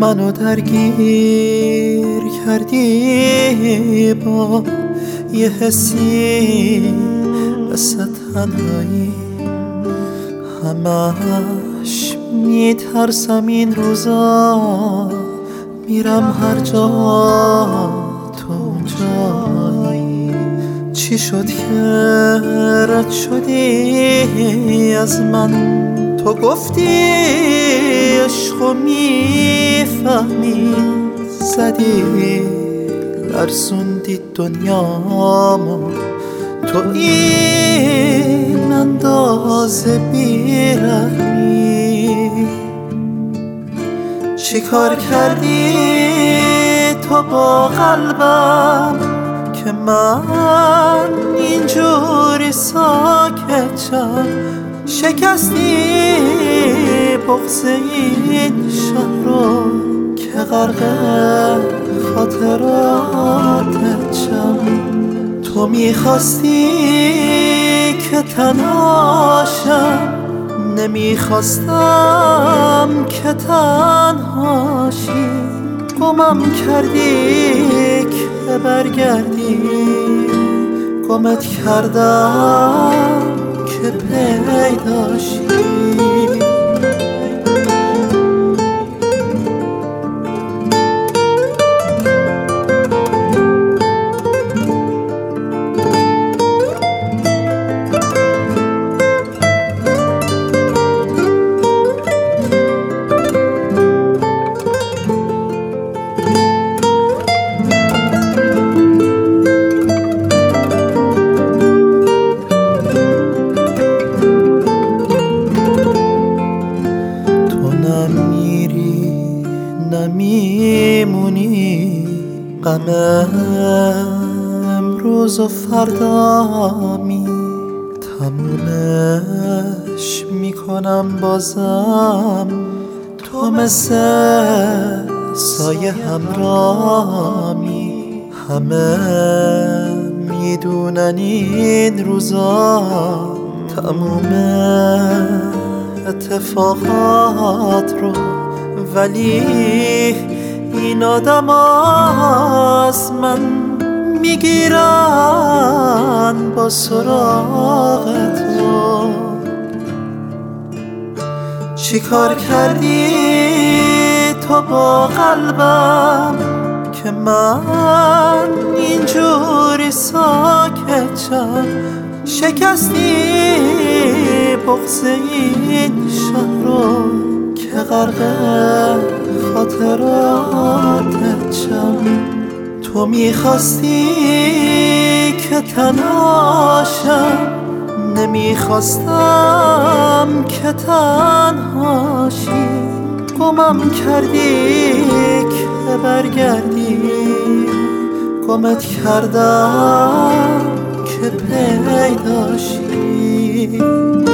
منو درگیر کردی با یه حسی مثل تنهایی. همش میترسم این روزا میرم هر جا تو اونجایی. چی شد که رد شدی از من؟ تو گفتی عشقو میفهمی، زدی لرزوندی دنیامو. تو این اندازه بیرحمی، چی کار کردی تو با قلبم که من اینجوری ساکتم؟ شکستی بغض این شهر رو که غرق خاطراتم. تو میخواستی که تنهاشم، نمیخواستم که تنهاشی. گمم کردی که برگردی، گمت کردم که پیداشی. نمیمونی، غم امروز و فردا می تمومش میکنم بازم. تو مثل سایه همرامی، همه میدونن این روزا تموم اتفاقات رو. ولی این آدم از من میگیرن با سراغ تو. چی کار کردی تو با قلبم که من اینجوری ساکتم؟ شکستی بغض این شهر رو که غرق خاطراتم. تو میخواستی که تنهاشم، نمیخواستم که تنهاشی. گمم کردی که برگردی، گمت کردم که پیداشی.